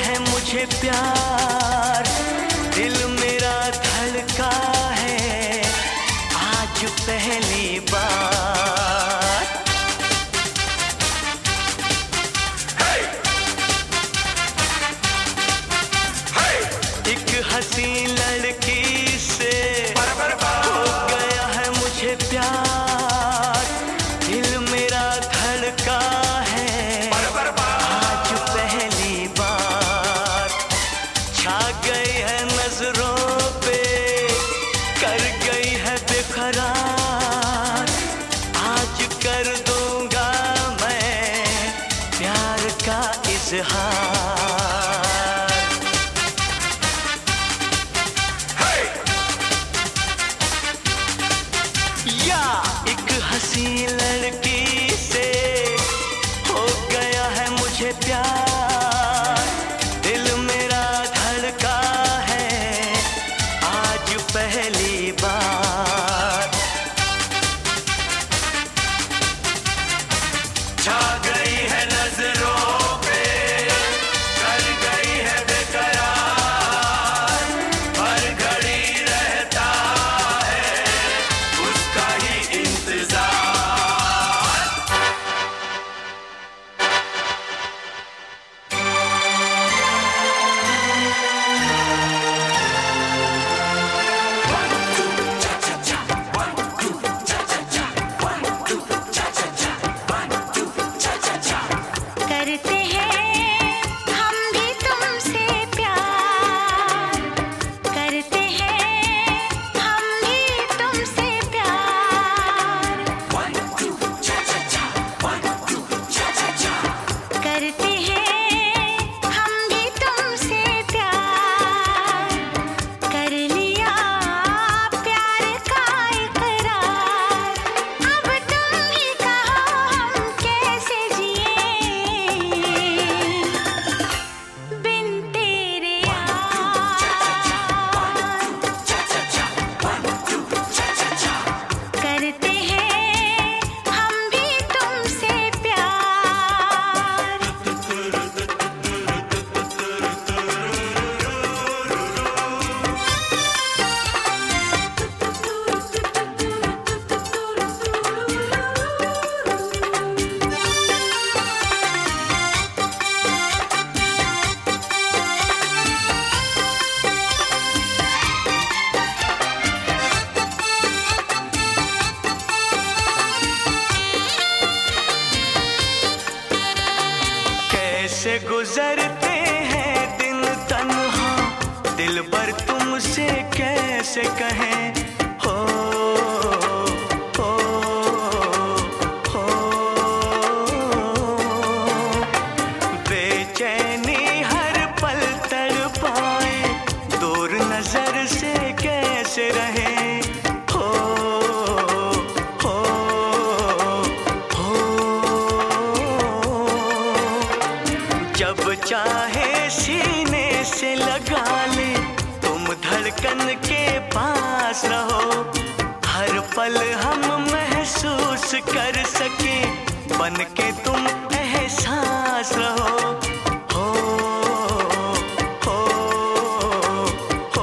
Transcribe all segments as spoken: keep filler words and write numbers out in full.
है मुझे प्यार, दिल मेरा धड़का है आज पहली बार। hey! hey! एक हंसी लड़की से हो गया है मुझे प्यार, दिल मेरा धड़का है आज पहली बार। छा गई है नजरों पे, कर गई है बेकरार, आज कर दूंगा मैं प्यार का इजहार। hey! या एक हंसी लड़की से हो गया है मुझे प्यार, दिल मेरा धड़का है आज पहली बार। छा गई है नजरों पे, कर गई है बेकरार, हर घड़ी रहता है उसका ही इंतजार। करते हैं हम भी तुमसे प्यार, करते हैं हम भी तुमसे प्यार, करते हैं हम भी तुमसे प्यार, कर लिया प्यार का इकरार। अब तुम ही कहो हम कैसे जिए बिन तेरे यार, करते हैं हम भी तुमसे प्यार। कैसे गुजरते हैं दिन तन्हा, दिल भर तुमसे कैसे कहें। हो हो हो बेचैनी हर पल तड़पाए, दूर नजर से कैसे रहें। हो हो हो जब चाहे सीने से लगा ले, तुम धड़कन के पास रहो, हर पल हम महसूस कर सके, बन के तुम एहसास रहो। हो हो हो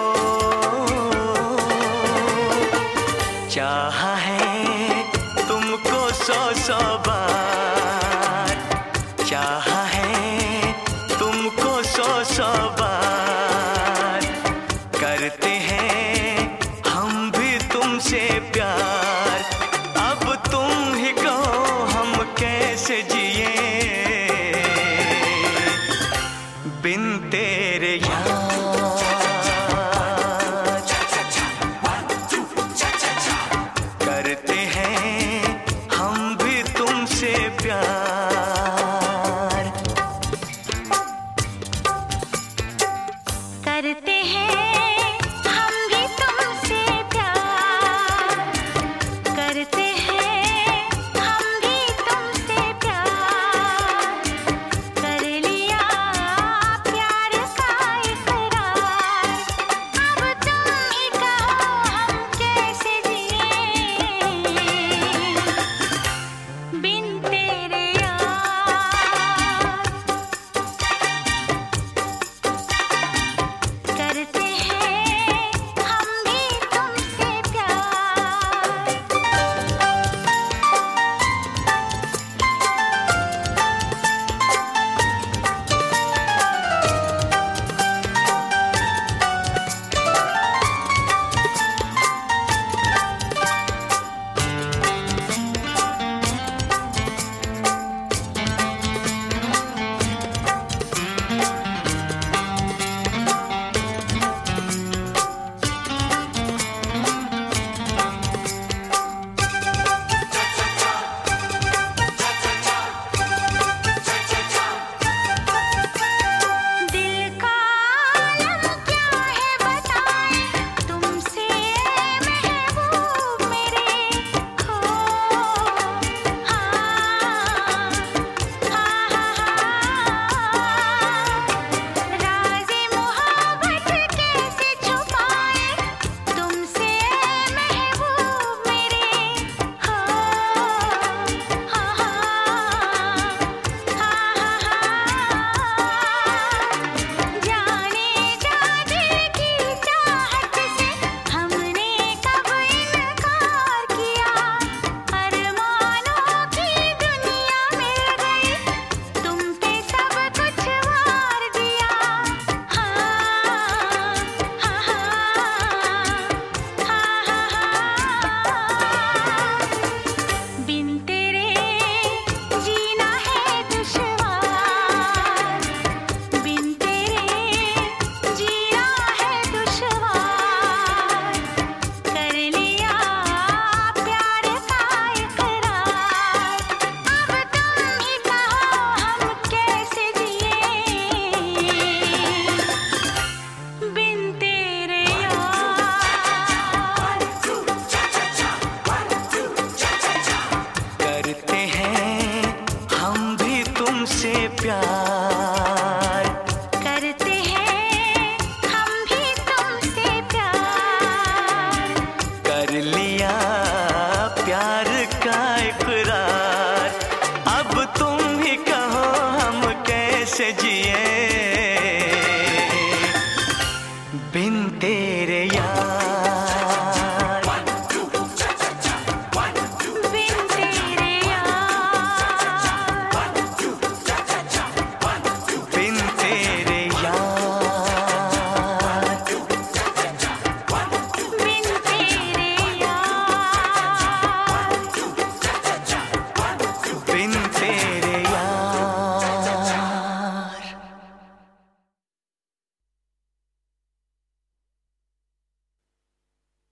चाहा है तुमको सौ सौ बार, चाहा है तुमको सौ सौ बार, करते हैं हम भी तुमसे प्यार। अब तुम ही कहो हम कैसे जिए बिन तेरे यार, करते हैं हम भी तुमसे प्यार। करते हैं